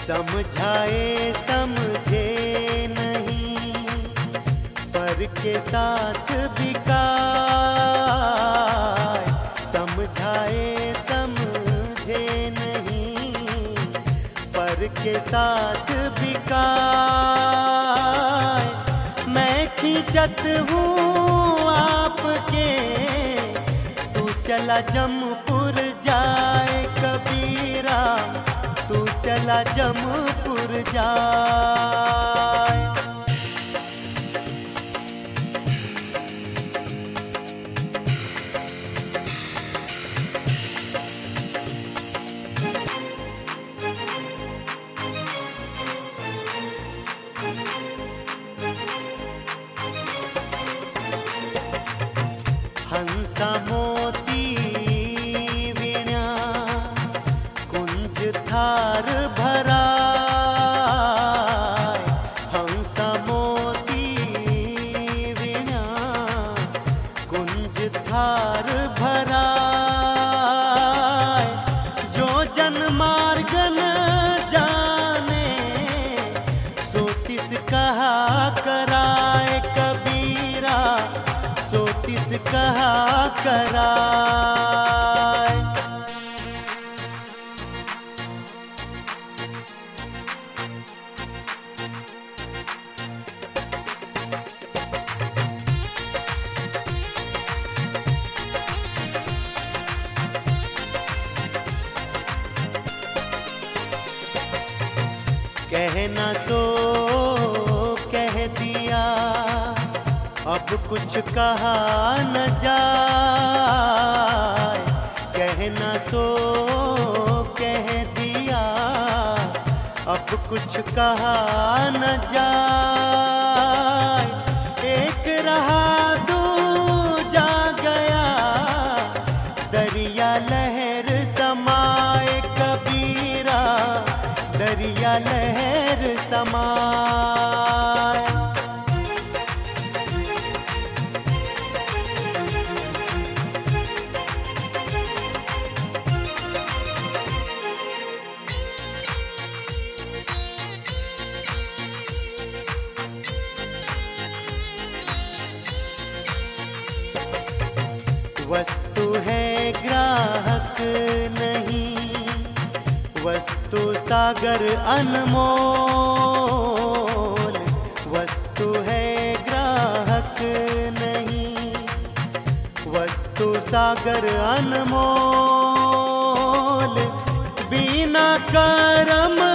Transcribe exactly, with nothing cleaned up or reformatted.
समझाए समझे नहीं, पर के साथ बिकाए। समझाए समझे नहीं, पर के साथ बिकाए। मैं खींचत हूँ आपके, तू चला जमपुर जाए कबीरा, तू चला जमपुर जाए। हंसा मोती वीणा कुंज थार भरा, हंसा मोती वीणा कुंज थार भरा। जो जन मार्गन जाने, सो तिस कहा कराए कबीरा, सो तिस कहा कराए। कहना सो कह दिया, अब कुछ कहा न जाए। कहना सो कह दिया, अब कुछ कहा न जाए। एक रहा दूजा गया, दरिया लहर समाए कबीरा, दरिया लहर समाए। वस्तु है ग्राहक नहीं, वस्तु सागर अनमोल। वस्तु है ग्राहक नहीं, वस्तु सागर अनमोल। बिना करम